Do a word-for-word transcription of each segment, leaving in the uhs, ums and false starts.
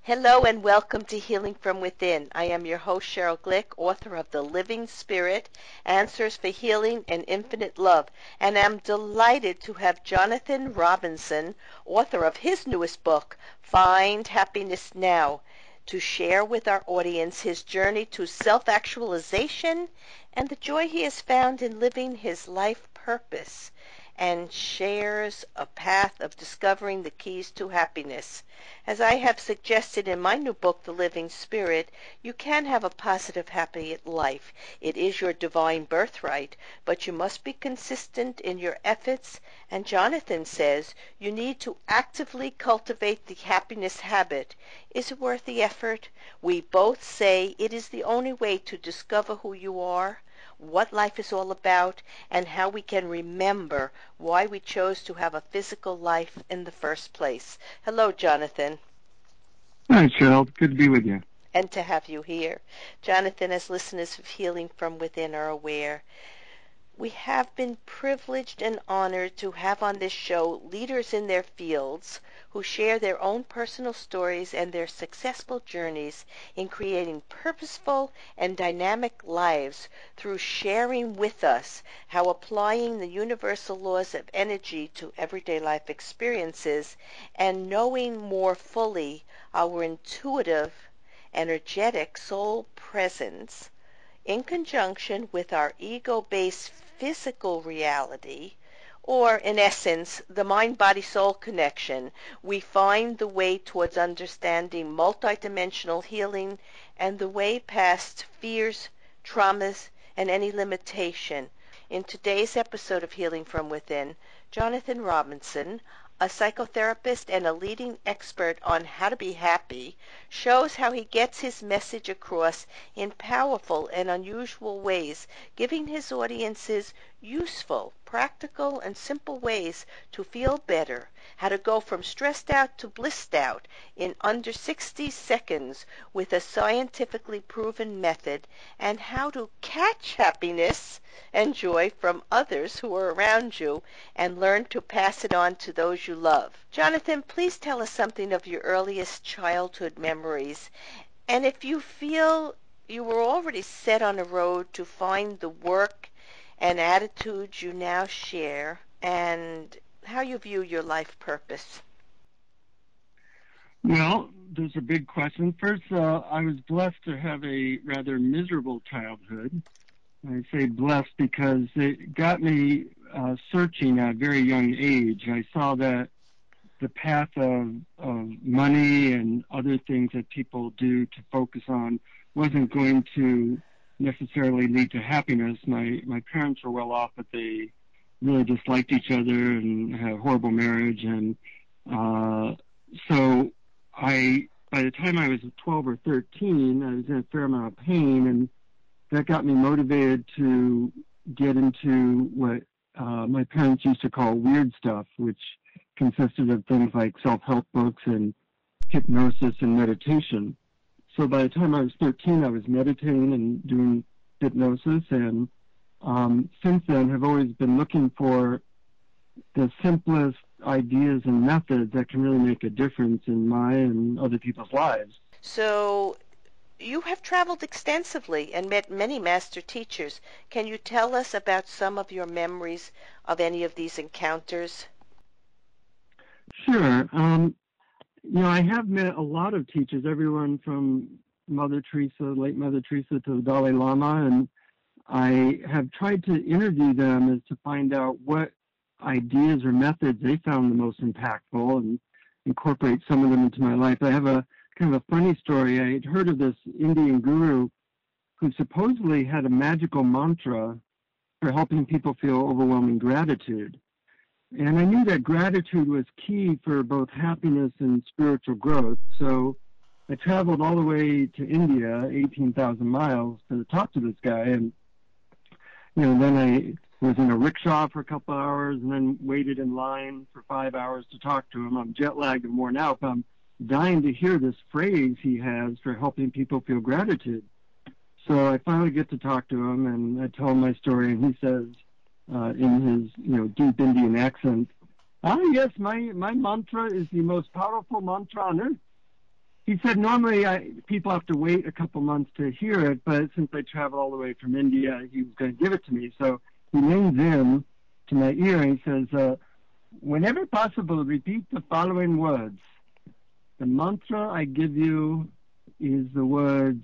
Hello and welcome to Healing from Within. I am your host, Cheryl Glick, author of The Living Spirit, Answers for Healing and Infinite Love, and I'm delighted to have Jonathan Robinson, author of his newest book, Find Happiness Now, to share with our audience his journey to self-actualization and the joy he has found in living his life purpose, and shares a path of discovering the keys to happiness. As I have suggested in my new book, The Living Spirit, you can have a positive, happy life. It is your divine birthright, but you must be consistent in your efforts, and Jonathan says you need to actively cultivate the happiness habit. Is it worth the effort? We both say it is the only way to discover who you are, what life is all about, and how we can remember why we chose to have a physical life in the first place. Hello, Jonathan. Hi, Cheryl. Good to be with you. And to have you here. Jonathan, as listeners of Healing from Within are aware, we have been privileged and honored to have on this show leaders in their fields who share their own personal stories and their successful journeys in creating purposeful and dynamic lives through sharing with us how applying the universal laws of energy to everyday life experiences and knowing more fully our intuitive, energetic soul presence in conjunction with our ego-based physical reality, or in essence, the mind-body-soul connection, we find the way towards understanding multidimensional healing and the way past fears, traumas, and any limitation. In today's episode of Healing from Within, Jonathan Robinson, a psychotherapist and a leading expert on how to be happy, shows how he gets his message across in powerful and unusual ways, giving his audiences useful, practical, and simple ways to feel better, how to go from stressed out to blissed out in under sixty seconds with a scientifically proven method, and how to catch happiness and joy from others who are around you and learn to pass it on to those you love. Jonathan, please tell us something of your earliest childhood memories, and if you feel you were already set on a road to find the work and attitudes you now share, and how you view your life purpose. Well, those are big questions. First, uh, I was blessed to have a rather miserable childhood. I say blessed because it got me uh, searching at a very young age. I saw that the path of, of money and other things that people do to focus on wasn't going to necessarily lead to happiness. My my parents were well off, but they really disliked each other and had a horrible marriage. And uh, so I, by the time I was twelve or thirteen, I was in a fair amount of pain, and that got me motivated to get into what uh, my parents used to call weird stuff, which consisted of things like self-help books and hypnosis and meditation. So by the time I was thirteen, I was meditating and doing hypnosis, and um, since then have always been looking for the simplest ideas and methods that can really make a difference in my and other people's lives. So you have traveled extensively and met many master teachers. Can you tell us about some of your memories of any of these encounters? Sure. Um, you know, I have met a lot of teachers, everyone from Mother Teresa, late Mother Teresa, to the Dalai Lama, and I have tried to interview them as to find out what ideas or methods they found the most impactful and incorporate some of them into my life. I have a kind of a funny story. I had heard of this Indian guru who supposedly had a magical mantra for helping people feel overwhelming gratitude. And I knew that gratitude was key for both happiness and spiritual growth. So I traveled all the way to India, eighteen thousand miles, to talk to this guy. And, you know, then I was in a rickshaw for a couple of hours and then waited in line for five hours to talk to him. I'm jet lagged and worn out, but I'm dying to hear this phrase he has for helping people feel gratitude. So I finally get to talk to him, and I tell him my story, and he says, uh, in his, you know, deep Indian accent, "Ah, yes, my, my mantra is the most powerful mantra on earth. he said normally I, people have to wait a couple months to hear it, but since I traveled all the way from India, he was going to give it to me. So he leans in to my ear and he says, uh, whenever possible, repeat the following words. The mantra I give you is the words,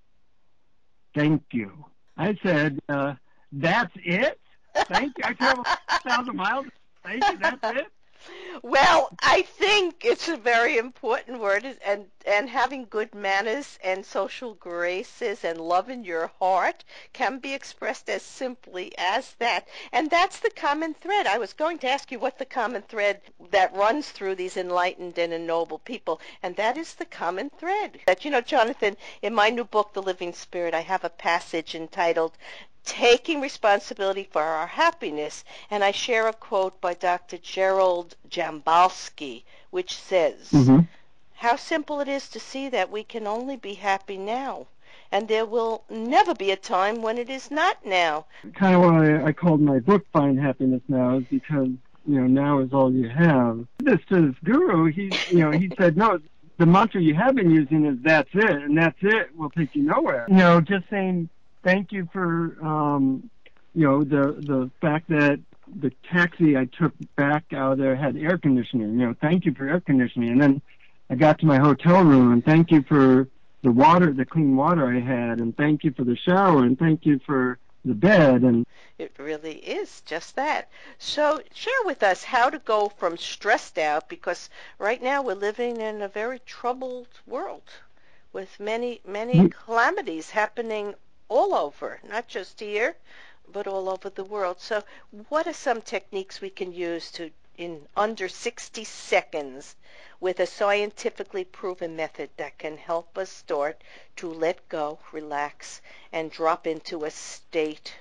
thank you. I said, uh, that's it? Thank you. I traveled one thousand miles. Thank you. That's it? Well, I think it's a very important word, and and having good manners and social graces and love in your heart can be expressed as simply as that. And that's the common thread. I was going to ask you what the common thread that runs through these enlightened and ennobled people, and that is the common thread. That, you know, Jonathan, in my new book, The Living Spirit, I have a passage entitled Taking Responsibility for Our Happiness, and I share a quote by Doctor Gerald Jambalski, which says, mm-hmm. how simple it is to see that we can only be happy now, and there will never be a time when it is not now. Kind of why I called my book Find Happiness Now is because, you know, now is all you have. This to this guru, he, you know, he said, no, the mantra you have been using is that's it, and that's it will take you nowhere. You know, just saying, thank you for, um, you know, the the fact that the taxi I took back out there had air conditioning. You know, thank you for air conditioning. And then I got to my hotel room, and thank you for the water, the clean water I had, and thank you for the shower, and thank you for the bed. And it really is just that. So share with us how to go from stressed out, because right now we're living in a very troubled world with many, many calamities happening all over, not just here, but all over the world. So what are some techniques we can use to, in under sixty seconds, with a scientifically proven method that can help us start to let go, relax, and drop into a state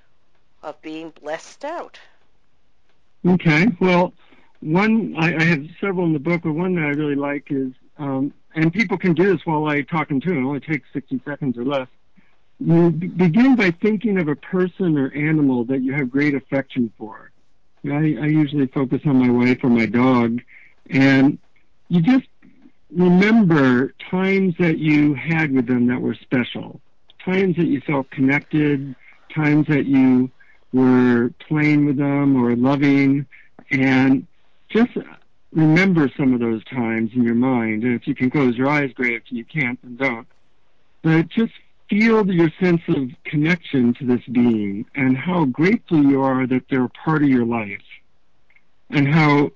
of being blessed out? Okay, well, one, I, I have several in the book, but one that I really like is, um, and people can do this while I talk to them, it only takes sixty seconds or less. You begin by thinking of a person or animal that you have great affection for. I, I usually focus on my wife or my dog, and you just remember times that you had with them that were special, times that you felt connected, times that you were playing with them or loving, and just remember some of those times in your mind. And if you can close your eyes, great. If you can't, then don't. But just feel your sense of connection to this being and how grateful you are that they're a part of your life and how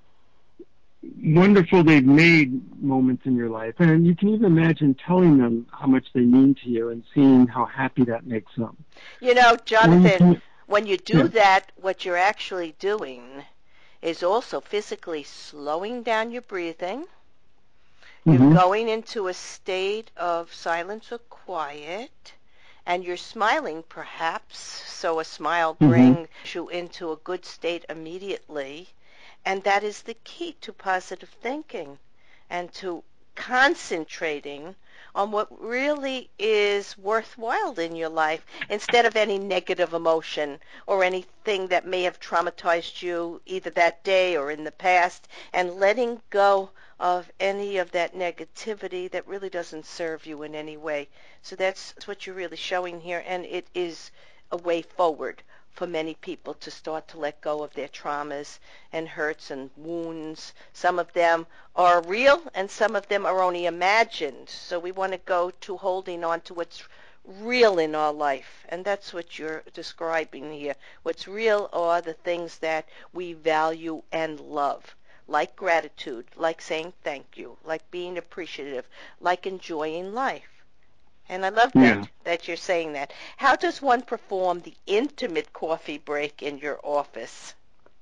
wonderful they've made moments in your life. And you can even imagine telling them how much they mean to you and seeing how happy that makes them. You know, Jonathan, when you, can, when you do yeah. that, what you're actually doing is also physically slowing down your breathing. You're mm-hmm. going into a state of silence or quiet, and you're smiling perhaps, so a smile mm-hmm. brings you into a good state immediately, and that is the key to positive thinking and to concentrating on what really is worthwhile in your life instead of any negative emotion or anything that may have traumatized you either that day or in the past, and letting go of any of that negativity that really doesn't serve you in any way. So that's what you're really showing here, and it is a way forward for many people to start to let go of their traumas and hurts and wounds. Some of them are real and some of them are only imagined. So we want to go to holding on to what's real in our life, and that's what you're describing here. What's real are the things that we value and love, like gratitude, like saying thank you, like being appreciative, like enjoying life. And I love that, yeah. that you're saying that. How does one perform the intimate coffee break in your office?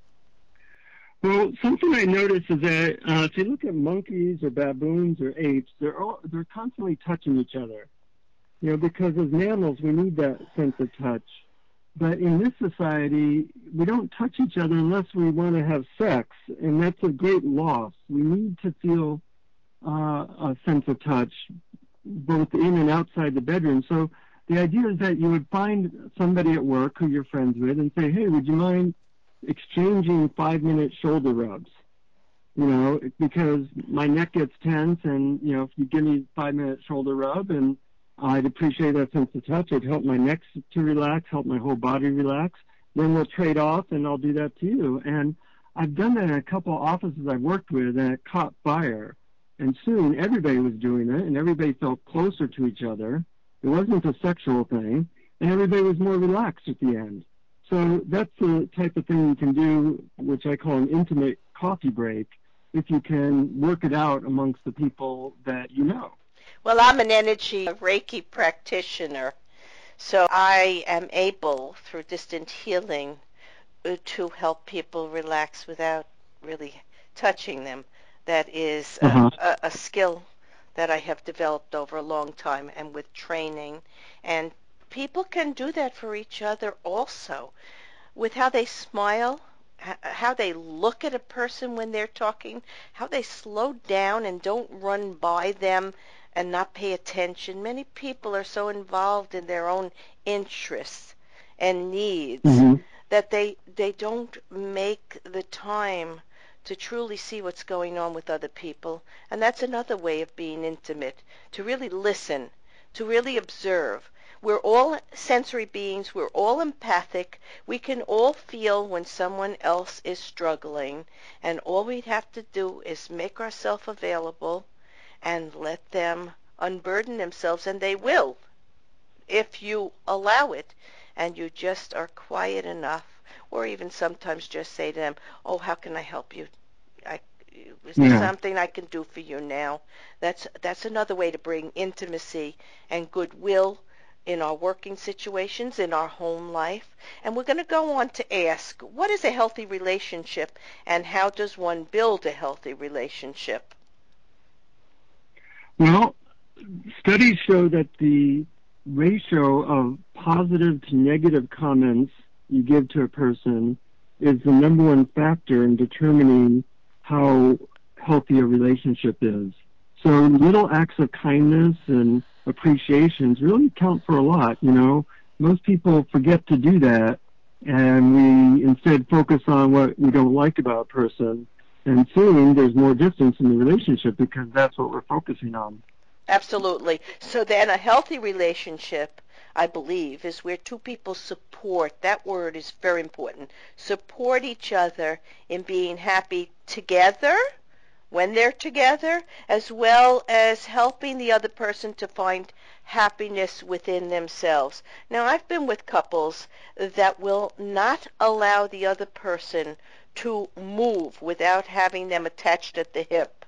Well, something I noticed is that uh, if you look at monkeys or baboons or apes, they're all, they're constantly touching each other. You know, because as mammals, we need that sense of touch. But in this society, we don't touch each other unless we want to have sex, and that's a great loss. We need to feel uh, a sense of touch, both in and outside the bedroom. So the idea is that you would find somebody at work who you're friends with and say, hey, would you mind exchanging five-minute shoulder rubs? you know, because my neck gets tense, and you know, if you give me five minute shoulder rub, and I'd appreciate that sense of touch. It'd help my neck to relax, help my whole body relax. Then we'll trade off, and I'll do that to you. And I've done that in a couple of offices I've worked with, and it caught fire. And soon everybody was doing it, and everybody felt closer to each other. It wasn't a sexual thing, and everybody was more relaxed at the end. So that's the type of thing you can do, which I call an intimate coffee break, if you can work it out amongst the people that you know. Well, I'm an energy Reiki practitioner, so I am able, through distant healing, uh, to help people relax without really touching them. That is a, Uh-huh. a, a skill that I have developed over a long time and with training. And people can do that for each other also, with how they smile, h- how they look at a person when they're talking, how they slow down and don't run by them and not pay attention. Many people are so involved in their own interests and needs Mm-hmm. that they they don't make the time to truly see what's going on with other people. And that's another way of being intimate, to really listen, to really observe. We're all sensory beings. We're all empathic. We can all feel when someone else is struggling. And all we have to do is make ourselves available and let them unburden themselves. And they will, if you allow it. And you just are quiet enough, or even sometimes just say to them, oh, how can I help you? I, is there Yeah. something I can do for you now? That's that's another way to bring intimacy and goodwill in our working situations, in our home life. And we're going to go on to ask, what is a healthy relationship, and how does one build a healthy relationship? Well, studies show that the ratio of positive to negative comments you give to a person is the number one factor in determining how healthy a relationship is. So little acts of kindness and appreciations really count for a lot, you know. Most people forget to do that, and we instead focus on what we don't like about a person, and soon there's more distance in the relationship because that's what we're focusing on. Absolutely. So then a healthy relationship, I believe, is where two people support. That word is very important. Support each other in being happy together when they're together, as well as helping the other person to find happiness within themselves. Now, I've been with couples that will not allow the other person to move without having them attached at the hip.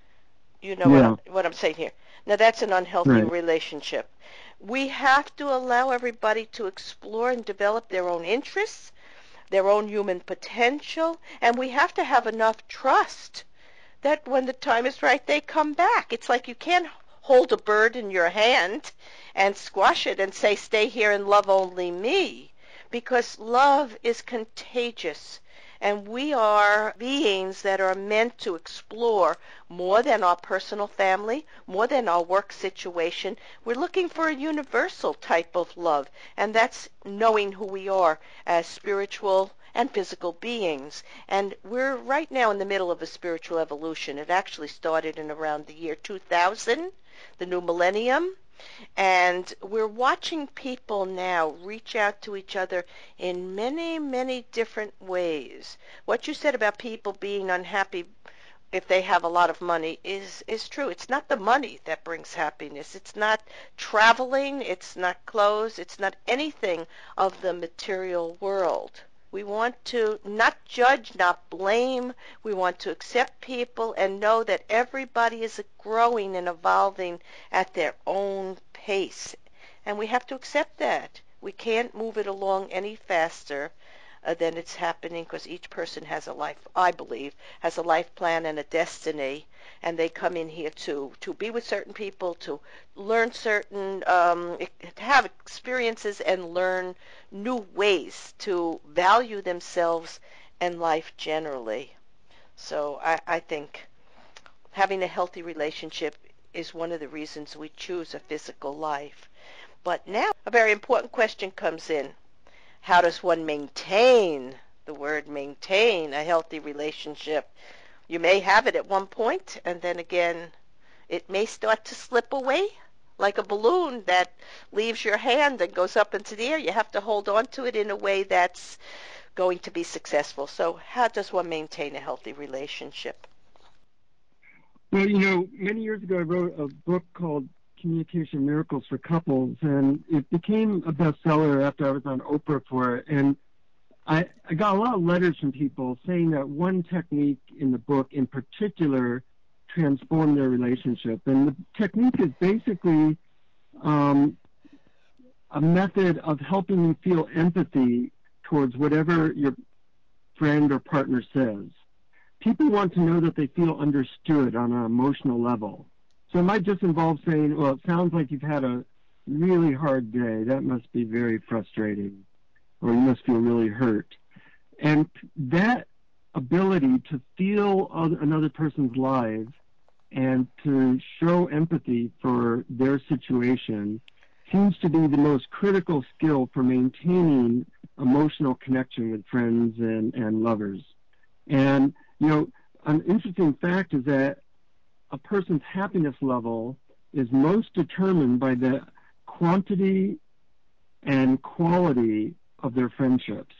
You know what, Yeah, I, what I'm saying here. Now, that's an unhealthy right. relationship. We have to allow everybody to explore and develop their own interests, their own human potential, and we have to have enough trust that when the time is right, they come back. It's like you can't hold a bird in your hand and squash it and say, stay here and love only me, because love is contagious. And we are beings that are meant to explore more than our personal family, more than our work situation. We're looking for a universal type of love, and that's knowing who we are as spiritual and physical beings. And we're right now in the middle of a spiritual evolution. It actually started in around the year two thousand, the new millennium. And we're watching people now reach out to each other in many, many different ways. What you said about people being unhappy if they have a lot of money is is true. It's not the money that brings happiness. It's not traveling, it's not clothes, it's not anything of the material world. We want to not judge, not blame. We want to accept people and know that everybody is growing and evolving at their own pace. And we have to accept that. We can't move it along any faster uh, than it's happening, because each person has a life, I believe, has a life plan and a destiny, and they come in here to to be with certain people, to learn certain, um, to have experiences and learn new ways to value themselves and life generally. So I, I think having a healthy relationship is one of the reasons we choose a physical life. But now a very important question comes in. How does one maintain, the word maintain, a healthy relationship? You may have it at one point, and then again, it may start to slip away like a balloon that leaves your hand and goes up into the air. You have to hold on to it in a way that's going to be successful. So how does one maintain a healthy relationship? Well, you know, many years ago I wrote a book called Communication Miracles for Couples, and it became a bestseller after I was on Oprah for it. And I, I got a lot of letters from people saying that one technique in the book in particular transformed their relationship. And the technique is basically um, a method of helping you feel empathy towards whatever your friend or partner says. People want to know that they feel understood on an emotional level. So it might just involve saying, well, it sounds like you've had a really hard day. That must be very frustrating. Or you must feel really hurt. And that ability to feel another person's life and to show empathy for their situation seems to be the most critical skill for maintaining emotional connection with friends and, and lovers. And, you know, an interesting fact is that a person's happiness level is most determined by the quantity and quality of their friendships.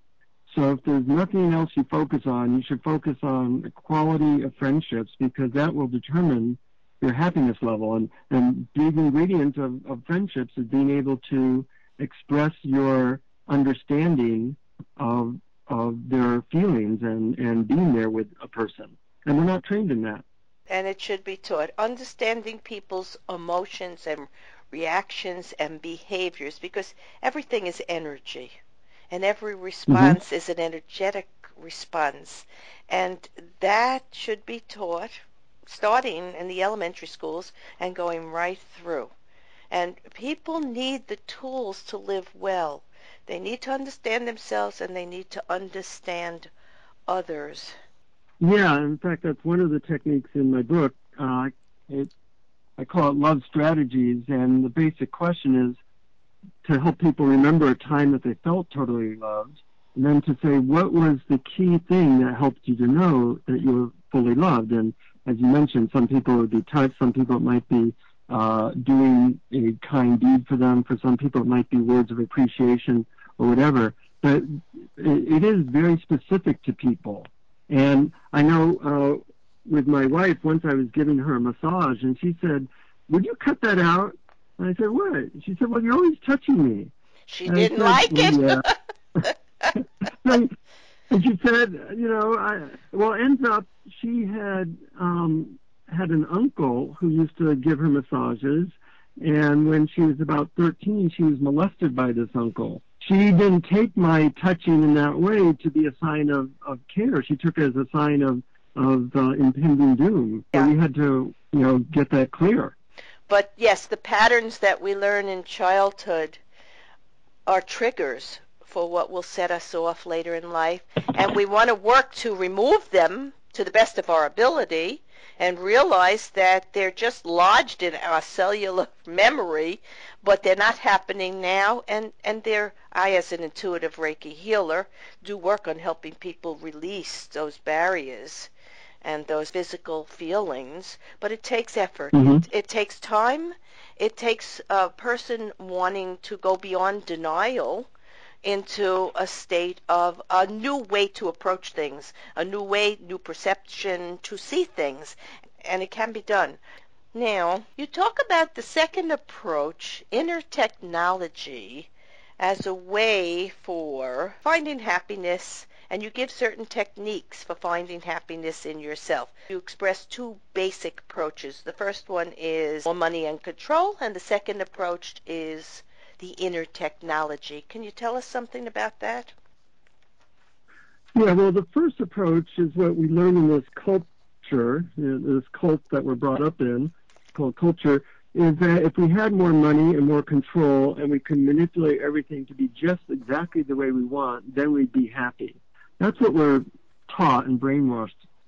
So if there's nothing else you focus on, you should focus on the quality of friendships, because that will determine your happiness level. And, and the ingredient of, of friendships is being able to express your understanding of of their feelings and, and being there with a person. And we're not trained in that. And it should be taught. Understanding people's emotions and reactions and behaviors, because everything is energy. And every response mm-hmm. is an energetic response. And that should be taught starting in the elementary schools and going right through. And people need the tools to live well. They need to understand themselves, and they need to understand others. Yeah, in fact, that's one of the techniques in my book. Uh, it, I call it Love Strategies, and the basic question is to help people remember a time that they felt totally loved, and then to say, what was the key thing that helped you to know that you were fully loved? And as you mentioned, some people it would be touch, some people it might be uh, doing a kind deed for them, for some people it might be words of appreciation or whatever. But it, it is very specific to people. And I know uh, with my wife, once I was giving her a massage, and she said, would you cut that out? And I said, what? She said, well, you're always touching me. She and didn't said, like well, it. Yeah. so, and she said, you know, I, well, ends up she had um, had an uncle who used to give her massages, and when she was about thirteen, she was molested by this uncle. She didn't take my touching in that way to be a sign of, of care. She took it as a sign of, of uh, impending doom. Yeah. So we had to, you know, get that clear. But yes, the patterns that we learn in childhood are triggers for what will set us off later in life. And we want to work to remove them to the best of our ability and realize that they're just lodged in our cellular memory, but they're not happening now. And, and they're, I, as an intuitive Reiki healer, do work on helping people release those barriers and those physical feelings, but it takes effort. Mm-hmm. It, it takes time. It takes a person wanting to go beyond denial into a state of a new way to approach things, a new way, new perception to see things, and it can be done. Now, you talk about the second approach, inner technology, as a way for finding happiness, and you give certain techniques for finding happiness in yourself. You express two basic approaches. The first one is more money and control, and the second approach is the inner technology. Can you tell us something about that? Yeah, well, the first approach is what we learn in this culture, you know, this cult that we're brought up in, called culture, is that if we had more money and more control and we could manipulate everything to be just exactly the way we want, then we'd be happy. That's what we're taught and brainwashed.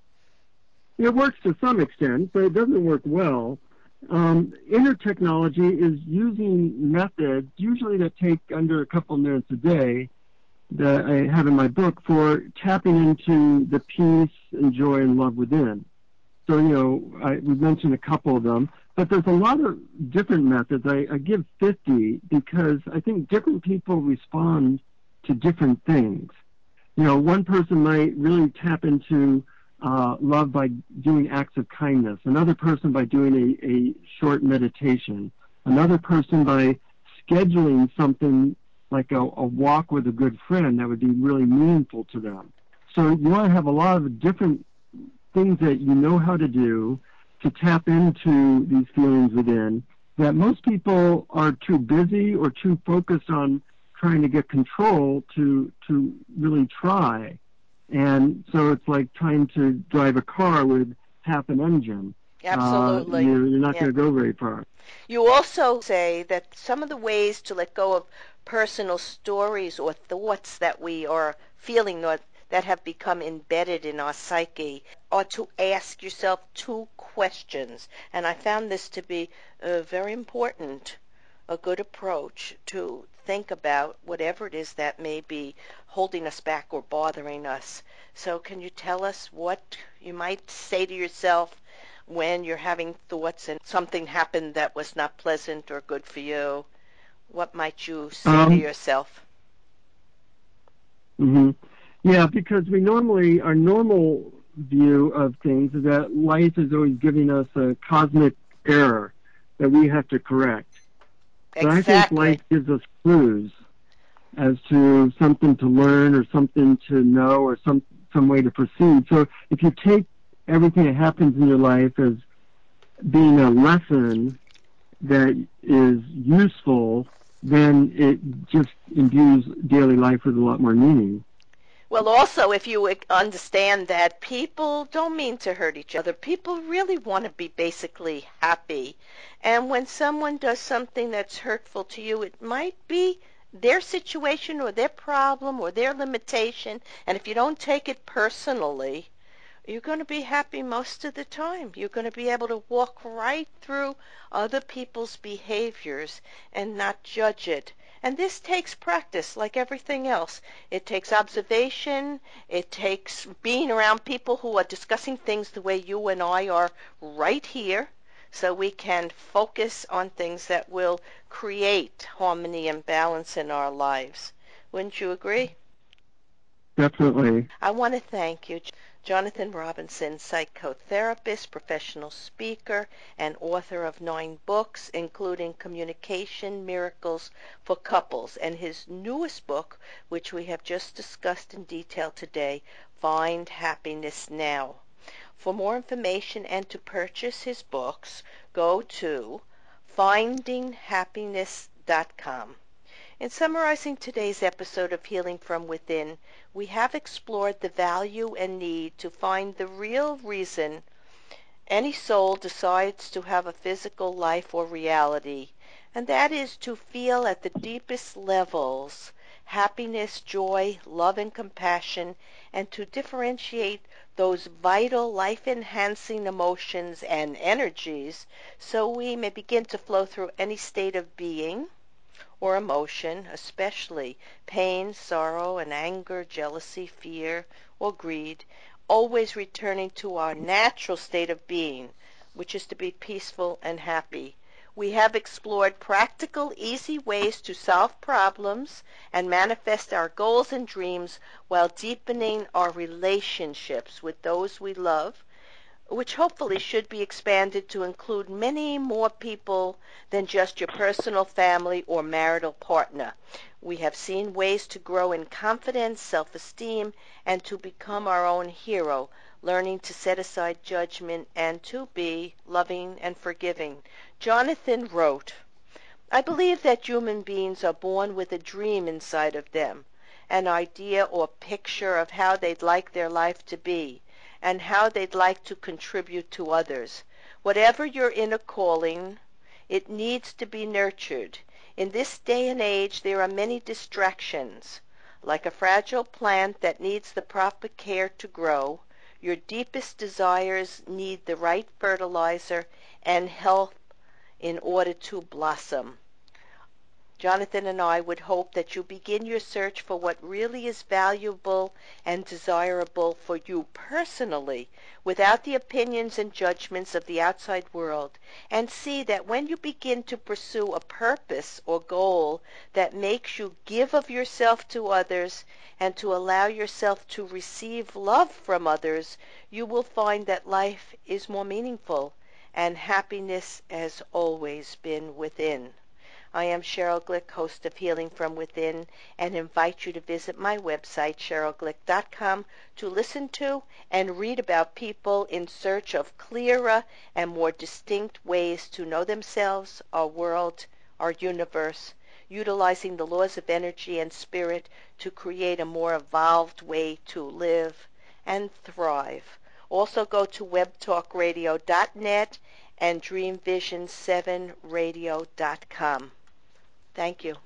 It works to some extent, but it doesn't work well. Um, inner technology is using methods, usually that take under a couple minutes a day, that I have in my book for tapping into the peace and joy and love within. So, you know, I, we mentioned a couple of them, but there's a lot of different methods. I, I give fifty because I think different people respond to different things. You know, one person might really tap into uh, love by doing acts of kindness, another person by doing a, a short meditation, another person by scheduling something like a, a walk with a good friend that would be really meaningful to them. So you want to have a lot of different things that you know how to do to tap into these feelings within that most people are too busy or too focused on trying to get control to to really try. And so it's like trying to drive a car with half an engine. Absolutely. Uh, you're, you're not Yeah. going to go very far. You also say that some of the ways to let go of personal stories or thoughts that we are feeling or that have become embedded in our psyche are to ask yourself two questions. And I found this to be uh, very important, a good approach to think about whatever it is that may be holding us back or bothering us. So can you tell us what you might say to yourself when you're having thoughts and something happened that was not pleasant or good for you? What might you say to Um, yourself? hmm Yeah, because we normally, our normal view of things is that life is always giving us a cosmic error that we have to correct. But I think Exactly. life gives us clues as to something to learn or something to know or some, some way to proceed. So if you take everything that happens in your life as being a lesson that is useful, then it just imbues daily life with a lot more meaning. Well, also, if you understand that people don't mean to hurt each other, people really want to be basically happy. And when someone does something that's hurtful to you, it might be their situation or their problem or their limitation. And if you don't take it personally, you're going to be happy most of the time. You're going to be able to walk right through other people's behaviors and not judge it. And this takes practice like everything else. It takes observation. It takes being around people who are discussing things the way you and I are right here, so we can focus on things that will create harmony and balance in our lives. Wouldn't you agree? Definitely. I want to thank you, Jonathan Robinson, psychotherapist, professional speaker, and author of nine books, including Communication Miracles for Couples, and his newest book, which we have just discussed in detail today, Find Happiness Now. For more information and to purchase his books, go to finding happiness dot com. In summarizing today's episode of Healing from Within, we have explored the value and need to find the real reason any soul decides to have a physical life or reality, and that is to feel at the deepest levels happiness, joy, love, and compassion, and to differentiate those vital life-enhancing emotions and energies so we may begin to flow through any state of being or emotion, especially pain, sorrow, and anger, jealousy, fear, or greed, always returning to our natural state of being, which is to be peaceful and happy. We have explored practical, easy ways to solve problems and manifest our goals and dreams while deepening our relationships with those we love, which hopefully should be expanded to include many more people than just your personal family or marital partner. We have seen ways to grow in confidence, self-esteem, and to become our own hero, learning to set aside judgment and to be loving and forgiving. Jonathan wrote, I believe that human beings are born with a dream inside of them, an idea or picture of how they'd like their life to be, and how they'd like to contribute to others. Whatever your inner calling, it needs to be nurtured. In this day and age, there are many distractions. Like a fragile plant that needs the proper care to grow, your deepest desires need the right fertilizer and health in order to blossom. Jonathan and I would hope that you begin your search for what really is valuable and desirable for you personally, without the opinions and judgments of the outside world, and see that when you begin to pursue a purpose or goal that makes you give of yourself to others and to allow yourself to receive love from others, you will find that life is more meaningful and happiness has always been within. I am Cheryl Glick, host of Healing from Within, and invite you to visit my website, cheryl glick dot com, to listen to and read about people in search of clearer and more distinct ways to know themselves, our world, our universe, utilizing the laws of energy and spirit to create a more evolved way to live and thrive. Also go to web talk radio dot net and dream vision seven radio dot com. Thank you.